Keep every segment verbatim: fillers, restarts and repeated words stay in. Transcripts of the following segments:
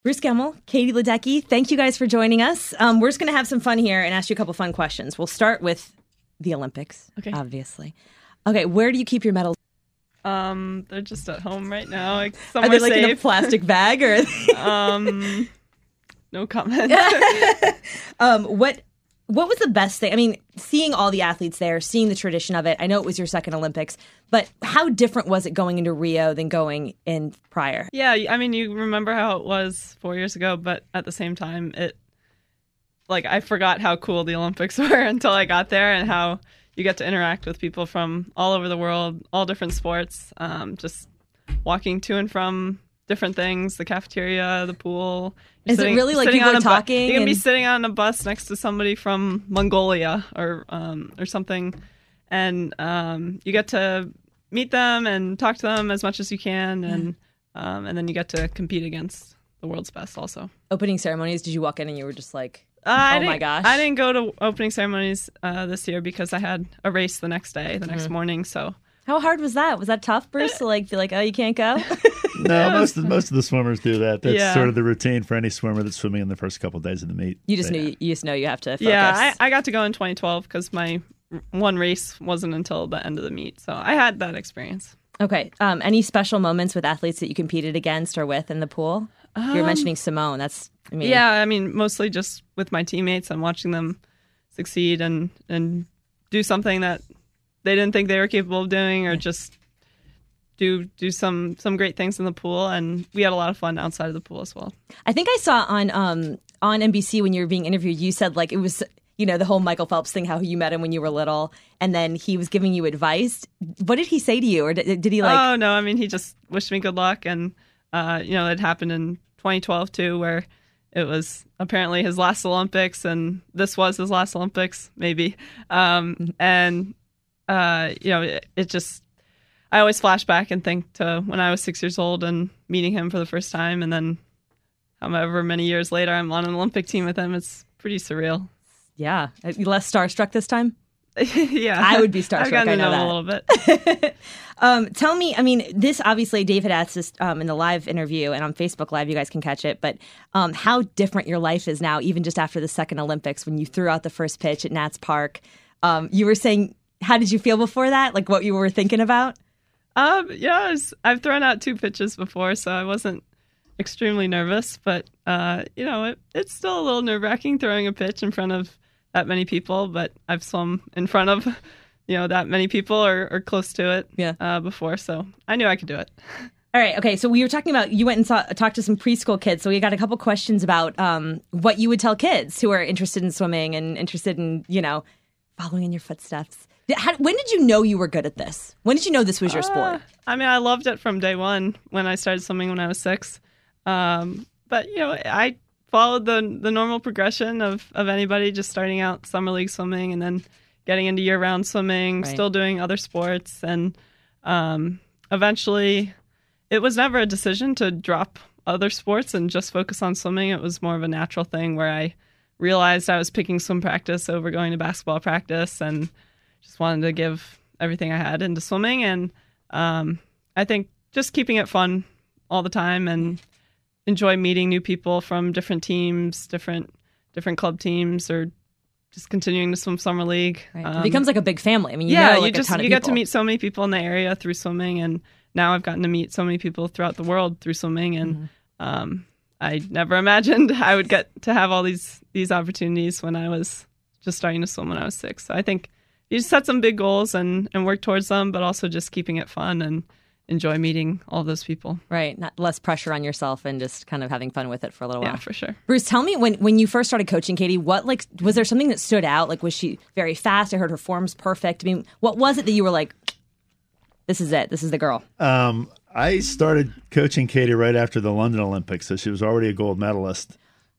Bruce Gemmell, Katie Ledecky, thank you guys for joining us. Um, we're just going to have some fun here and ask you a couple fun questions. We'll start with the Olympics, okay. Obviously. Okay, where do you keep your medals? Um, they're just at home right now. Like Are they like safe. in a plastic bag or? um, no comment. um, what what was the best thing? I mean, seeing all the athletes there, seeing the tradition of it. I know it was your second Olympics, but how different was it going into Rio than going in prior? Yeah, I mean, you remember how it was four years ago, but at the same time, it like I forgot how cool the Olympics were until I got there, and how you get to interact with people from all over the world, all different sports, um, just walking to and from different things, the cafeteria, the pool. Is sitting, it really like people are bu- talking? You can and... be sitting on a bus next to somebody from Mongolia or um, or something, and um, you get to meet them and talk to them as much as you can, and yeah. um, and then you get to compete against the world's best also. Opening ceremonies, did you walk in and you were just like, uh, oh my gosh? I didn't go to opening ceremonies uh, this year because I had a race the next day, the next mm-hmm. morning, so... How hard was that? Was that tough, Bruce, to like be like, oh, you can't go? No, most of most of the swimmers do that. That's yeah. sort of the routine for any swimmer that's swimming in the first couple of days of the meet. You just but, knew yeah. you just know you have to focus. Yeah, I, I got to go in twenty twelve because my one race wasn't until the end of the meet, so I had that experience. Okay. Um, any special moments with athletes that you competed against or with in the pool? Um, you were mentioning Simone. That's I mean, yeah. I mean, mostly just with my teammates and watching them succeed and and do something that they didn't think they were capable of doing, or just do do some some great things in the pool. And we had a lot of fun outside of the pool as well. I think I saw on um on N B C when you were being interviewed, you said like it was, you know, the whole Michael Phelps thing, how you met him when you were little, and then he was giving you advice. What did he say to you, or did, did he like? Oh no, I mean, he just wished me good luck, and uh, you know, it happened in twenty twelve too, where it was apparently his last Olympics, and this was his last Olympics, maybe. Um, and uh, you know, it, it just. I always flash back and think to when I was six years old and meeting him for the first time, and then however many years later I'm on an Olympic team with him. It's pretty surreal. Yeah. Less starstruck this time? Yeah. I would be starstruck. I've gotten I to know, know that. him a little bit. um, tell me, I mean, this obviously David asked this um, in the live interview, and on Facebook Live, you guys can catch it, but um, how different your life is now, even just after the second Olympics, when you threw out the first pitch at Nats Park. Um, you were saying, how did you feel before that? Like what you were thinking about? Um, yeah, I was, I've thrown out two pitches before, so I wasn't extremely nervous, but, uh, you know, it, it's still a little nerve-wracking throwing a pitch in front of that many people, but I've swum in front of, you know, that many people or, or close to it yeah. uh, before, so I knew I could do it. All right, okay, so we were talking about, you went and saw, talked to some preschool kids, so we got a couple questions about um, what you would tell kids who are interested in swimming and interested in, you know, following in your footsteps. How, when did you know you were good at this? When did you know this was your sport? Uh, I mean, I loved it from day one when I started swimming when I was six. Um, but, you know, I followed the the normal progression of, of anybody just starting out summer league swimming and then getting into year-round swimming, right. Still doing other sports. And um, eventually, it was never a decision to drop other sports and just focus on swimming. It was more of a natural thing where I realized I was picking swim practice over going to basketball practice, and just wanted to give everything I had into swimming. And um, I think just keeping it fun all the time and enjoy meeting new people from different teams, different different club teams, or just continuing to swim summer league. Right. Um, it becomes like a big family. I mean, you yeah, know like you just a ton of you people. get to meet so many people in the area through swimming, and now I've gotten to meet so many people throughout the world through swimming, and mm-hmm. um, I never imagined I would get to have all these these opportunities when I was just starting to swim when I was six. So I think you just set some big goals and, and work towards them, but also just keeping it fun and enjoy meeting all those people. Right. Not less pressure on yourself and just kind of having fun with it for a little while. Yeah, for sure. Bruce, tell me when, when you first started coaching Katie, what like was there something that stood out? Like was she very fast? I heard her form's perfect. I mean, what was it that you were like, this is it, this is the girl? Um, I started coaching Katie right after the London Olympics, so she was already a gold medalist.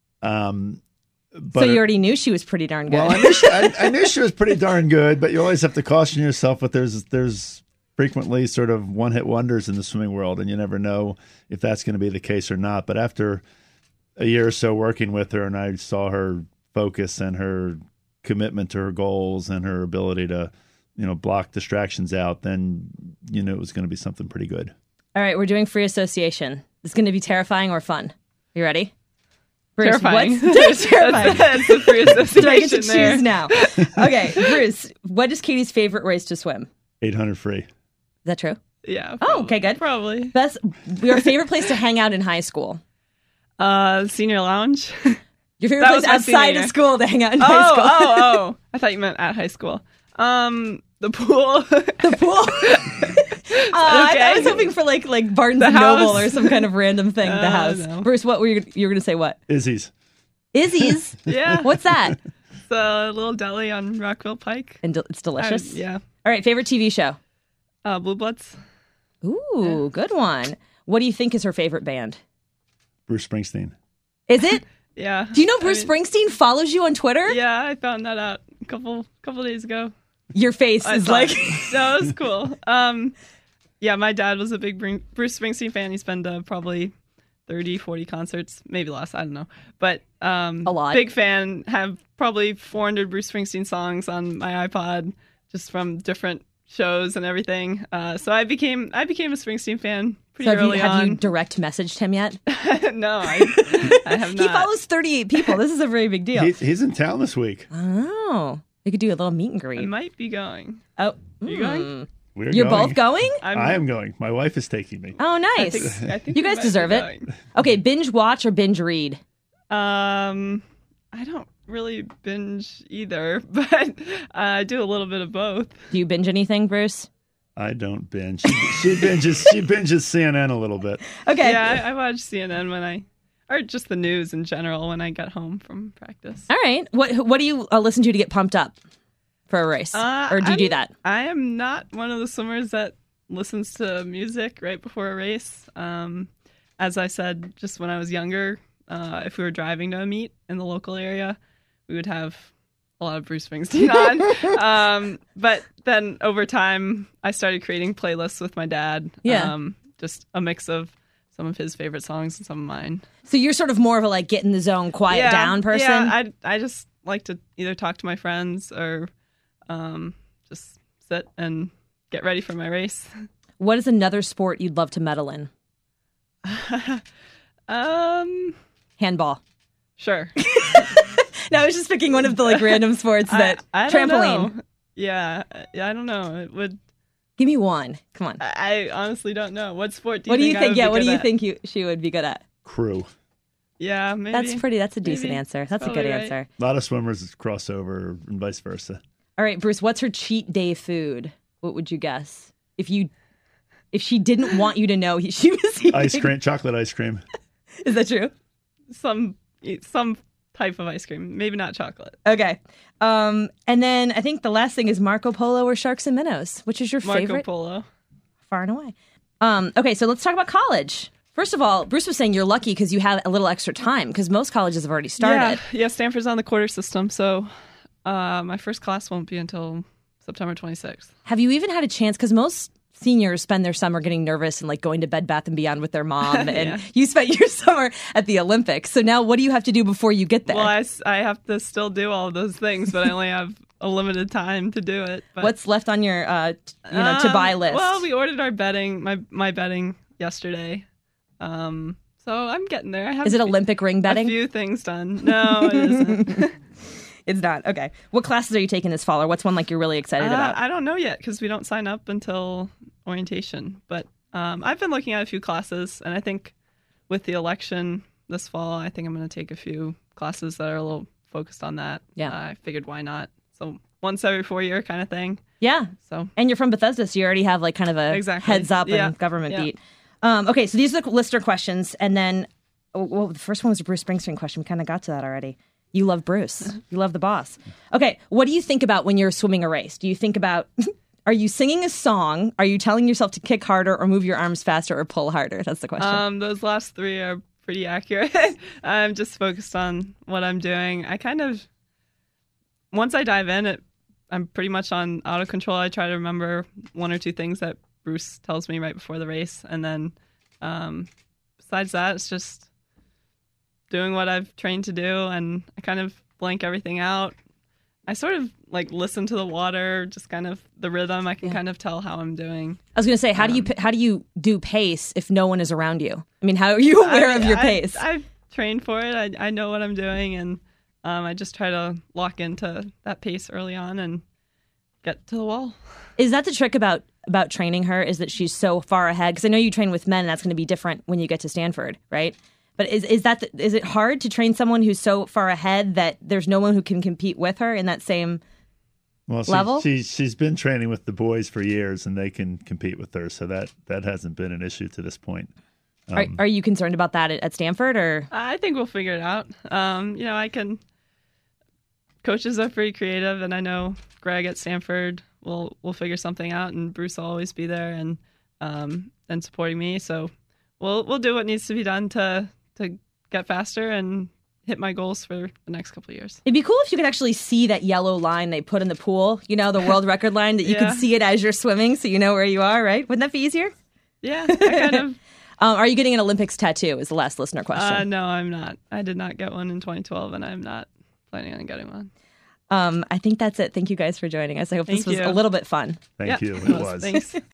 Um But so you already knew she was pretty darn good. Well, I knew, she, I, I knew she was pretty darn good, but you always have to caution yourself. But there's there's frequently sort of one-hit wonders in the swimming world, and you never know if that's going to be the case or not. But after a year or so working with her, and I saw her focus and her commitment to her goals and her ability to, you know, block distractions out, then you knew it was going to be something pretty good. All right, we're doing free association. It's going to be terrifying or fun? You ready? Bruce, Terrifying. what's terrifying? That's, that's the free association Do I get to there. choose now? Okay, Bruce, what is Katie's favorite race to swim? Is eight hundred free. that true? Yeah. Oh, probably- okay, good. Probably. Best, your favorite place to hang out in high school? Uh, senior lounge. Your favorite That place was my outside senior of year. school to hang out in oh, high school? oh, oh! I thought you meant at high school. Um, the pool. The pool. uh, I, I was hoping for like like Barnes The and Noble house? or some kind of random thing. the Uh, house. no. Bruce, what were you? You were going to say what? Izzy's. Izzy's. Yeah. What's that? It's a little deli on Rockville Pike. And del- it's delicious. I- yeah. All right, favorite T V show. Uh, Blue Bloods. Ooh, good one. What do you think is her favorite band? Bruce Springsteen. Is it? Yeah. Do you know I Bruce mean, Springsteen follows you on Twitter? Yeah, I found that out a couple couple days ago. Your face I is saw like. it. No, it was cool. Um, yeah, my dad was a big Bring- Bruce Springsteen fan. He's been to probably thirty, forty concerts, maybe less, I don't know. But um, A lot. Big fan. Have probably four hundred Bruce Springsteen songs on my iPod, just from different shows and everything. Uh, so I became I became a Springsteen fan pretty So have, you, early have on. you direct messaged him yet? no, I, I have not. He follows thirty-eight people. This is a very big deal. He, he's in town this week. Oh, we could do a little meet and I greet. might be going. Oh, you going? mm. We're You're going. both going? I'm, I am going. My wife is taking me. Oh, I nice. think, I think You we guys might be deserve it. going. Okay, binge watch or binge read? Um, I don't really binge either, but I do a little bit of both. Do you binge anything, Bruce? I don't binge. She, she binges. She binges C N N a little bit. Okay. Yeah, I, I watch C N N when I, or just the news in general when I get home from practice. All right. What What do you uh, listen to to get pumped up for a race? Uh, or do you do I'm- that? I am not one of the swimmers that listens to music right before a race. Um, as I said, just when I was younger, uh, if we were driving to a meet in the local area, we would have a lot of Bruce Springsteen on. um, but then over time, I started creating playlists with my dad. Yeah. Um, just a mix of some of his favorite songs and some of mine. So you're sort of more of a like get in the zone, quiet yeah, down person? Yeah, I, I just like to either talk to my friends or um, just sit and get ready for my race. What is another sport you'd love to medal in? um, Handball. sure. No, I was just picking one of the like random sports that I, I don't trampoline. know. Yeah, yeah, I don't know. It would. Give me one. Come on. I, I honestly don't know. What sport do you What do think? you I think? would Yeah, be what do good you at? think you she would be good at? Crew. Yeah, maybe. That's pretty. That's a decent Maybe. answer. That's a Probably good right. answer. A lot of swimmers cross over and vice versa. All right, Bruce. What's her cheat day food? What would you guess if you if she didn't want you to know he, she was eating? Ice cream, chocolate ice cream. Is that true? some some type of ice cream. Maybe not chocolate. Okay. Um, and then I think the last thing is Marco Polo or Sharks and Minnows. Which is your Marco favorite? Polo. Far and away. Um, okay, so let's talk about college. First of all, Bruce was saying you're lucky because you have a little extra time because most colleges have already started. Yeah, yeah. Stanford's on the quarter system, so uh, my first class won't be until September twenty-sixth. Have you even had a chance? Because most seniors spend their summer getting nervous and like going to Bed Bath and Beyond with their mom, and Yeah. you spent your summer at the Olympics. So now, what do you have to do before you get there? Well, I, s- I have to still do all of those things, but I only have a limited time to do it. But, What's left on your, uh, t- you know, to Um, buy list? Well, we ordered our bedding, my my bedding yesterday. Um, so I'm getting there. I have Is it a few- Olympic ring A betting? few things done. No, it isn't. It's not. Okay. What classes are you taking this fall, or what's one like you're really excited Uh, about? I don't know yet because we don't sign up until orientation. But um, I've been looking at a few classes, and I think with the election this fall, I think I'm going to take a few classes that are a little focused on that. Yeah. Uh, I figured why not? So once every four year kind of thing. Yeah. So And you're from Bethesda, so you already have like kind of a Exactly. heads up Yeah. and government Yeah. beat. Um, okay, so these are the listener questions, and then oh, well, the first one was a Bruce Springsteen question. We kind of got to that already. You love Bruce. You love the boss. Okay, what do you think about when you're swimming a race? Do you think about are you singing a song? Are you telling yourself to kick harder, or move your arms faster, or pull harder? That's the question. Um, those last three are pretty accurate. I'm just focused on what I'm doing. I kind of, once I dive in, it, I'm pretty much on auto control. I try to remember one or two things that Bruce tells me right before the race. And then um, besides that, it's just doing what I've trained to do. And I kind of blank everything out. I sort of like listen to the water, just kind of the rhythm. I can Yeah. kind of tell how I'm doing. I was going to say, how do you um, how do you do pace if no one is around you? I mean, how are you aware I- of your I- pace? I train for it. I, I know what I'm doing, and um, I just try to lock into that pace early on and get to the wall. Is that the trick about about training her? Is that she's so far ahead? Because I know you train with men, and that's going to be different when you get to Stanford, right? But is is that the, is it hard to train someone who's so far ahead that there's no one who can compete with her in that same well, she, level? She, she's been training with the boys for years, and they can compete with her, so that, that hasn't been an issue to this point. Um, are, are you concerned about that at, at Stanford, or? I think we'll figure it out. Um, you know, I can. Coaches are pretty creative, and I know Greg at Stanford will will figure something out, and Bruce will always be there and um, and supporting me. So we'll we'll do what needs to be done to to get faster and hit my goals for the next couple of years. It'd be cool if you could actually see that yellow line they put in the pool, you know, the world record line, that you Yeah. can see it as you're swimming so you know where you are, right? Wouldn't that be easier? Yeah, I kind of. Um, are you getting an Olympics tattoo is the last listener question. Uh, no, I'm not. I did not get one in twenty twelve, and I'm not planning on getting one. Um, I think that's it. Thank you guys for joining us. I hope this Thank was you. a little bit fun. Thank Yeah, you. it It was. was. Thanks.